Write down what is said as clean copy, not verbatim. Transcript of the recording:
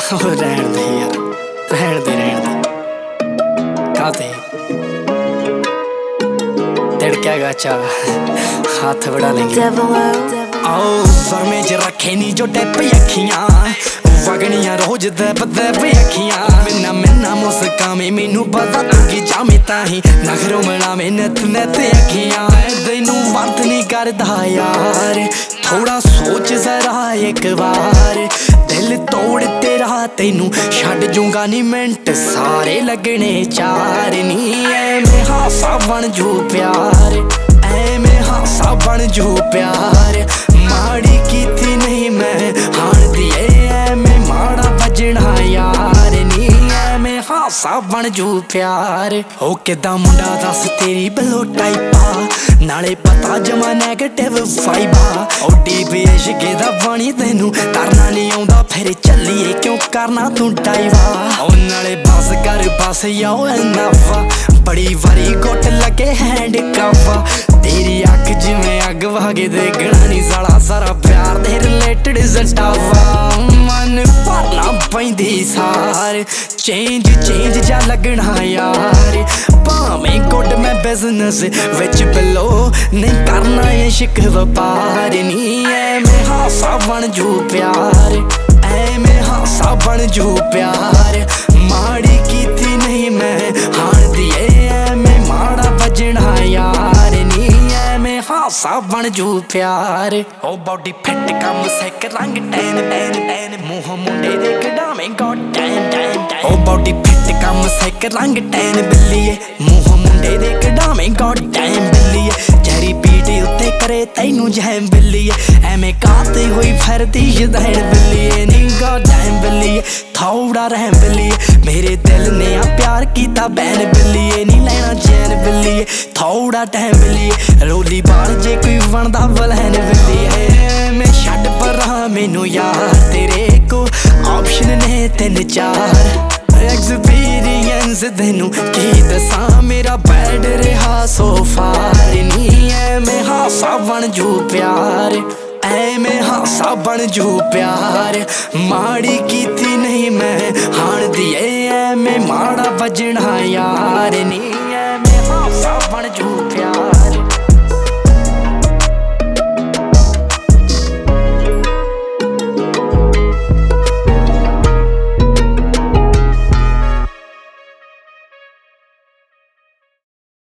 रहन दे यार, रहन दे काते तिड़केगा चा हाथ बढ़ा लेंगे। आओ सर में च रखे नी जो टिप अखियां वगनियां रोज दब दब अखियां मिन्ना मिन्ना मुस्कावे मैनू पता तू की जामे ताही नखरों मिलावे नत नत अखियां तैनू वरत नहीं करदा यार थोड़ा सोच जरा एक बार दिल तोड़ तेरा तैनू छड़ जूंगा नी मिंट सारे लगने चार नी ऐवें हासा बन जू प्यार ऐवें हासा बन जू प्यार माड़ी कीती नहीं मैं हाण दी ऐवें माड़ा बजना यार नी ऐवें हासा बन जू प्यार ओ किदां मुंडा दस तेरी बलो टाइपा नाले पता जमा नैगेटिव वाइबा ओ डीप इश्क दा पानी तैनू तरना नहीं आउंदा फिर चलिए क्यों करना तू डाइवा ओ नाले बस कर बस याओ एनाफा बड़ी वारी गुट लगे हैंड काफा तेरी अख जिवें अग वागे देखना नहीं साला सारा प्यार दे रिलेटेड सटावा मन भरना पैंदी सार चेंज चेंज जा लगना यार भावें गुड मैं बिजनेस विच बिलो नहीं करना इश्क व्यापार नी ऐवें हासा बन जू प्यार ऐवें हासा बन जू प्यार माड़ी कीती नहीं मैं हाण दी ऐवें माड़ा बजना यार नी ऐवें हासा बन जू प्यार ओ बॉडी फिट कम सिक रंग टैन टैन टैन मूंह मुंडे दे कढावें गॉड डैम डैम डैम ओ बॉडी फिट कम सिक रंग टैन बिल्लीए मूंह मुंडे दे कढावें गॉड डैम बिल्लीए जहरी पीट उत्ते करे तैनू जैम बिल्लीए ऐवें काते होई फिरदी शदैन बिल्लीए नी गॉड डैम बिल्लीए थोड़ा रहम बिल्लीए मेरे दिल ने आ प्यार कीता बैन बिल्लीए नी लेना चैन बिल्लीए थोड़ा टाइम बिल्लीए रोली बाल जे कोई बनदा बलैन बिल्लीए मैं छड्ड परां मैनू यार तेरे को ऑप्शन ने तीन चार एक्सपीरियंस तैनू की दसां मेरा बैड रहा सो फार नी ऐवें हासा बन जू प्यार ऐवें हासा बन जू प्यार माड़ी कीती नहीं मैं हाण दी ऐवें माड़ा बजना यार नी।